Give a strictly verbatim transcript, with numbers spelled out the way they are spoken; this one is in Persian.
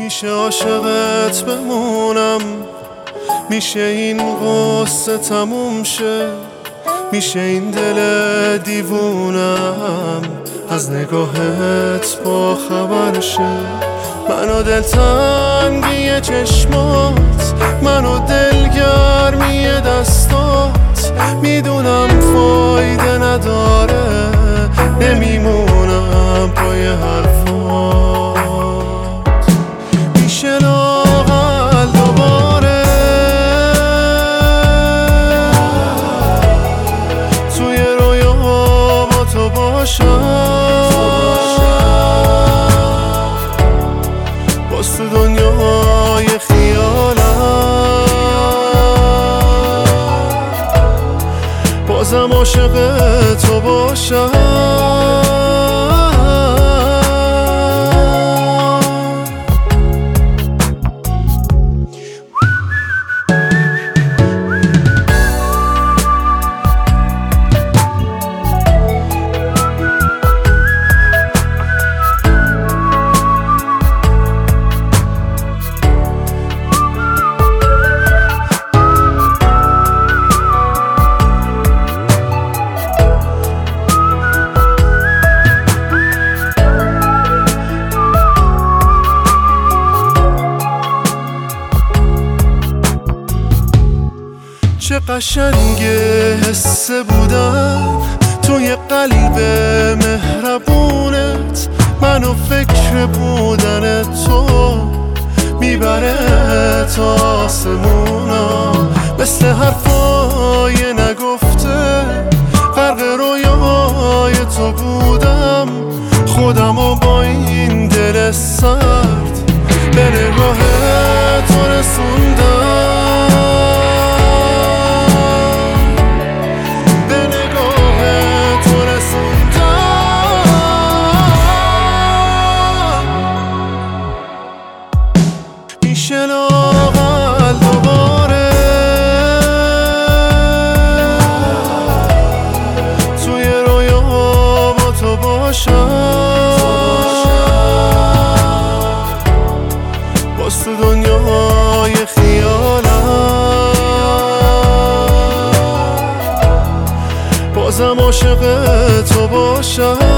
میشه عاشقت بمونم، میشه این قصه تموم شه، میشه این دل دیوونم از نگاهت با خبر شه. منو دلتنگی چشمات، منو دلگرمی دستات، میدونم فایده نداره، نمیمونم پای حرفات. میشه لااقل دوباره توی رویا با تو باشم، باز تو دنیای خیالم، بازم عاشق تو باشم. چه قشنگه حسه بودن توی قلب مهربونت، منو فکر بودن تو میبره تا آسمونا. مثل حرفای نگفته غرق رویای تو بودم، خودمو با این دل سرد به نگاه تو رسوندم. میشه لااقل دوباره توی رویا با تو باشم، باز تو دنیای خیالم، بازم عاشق تو باشم.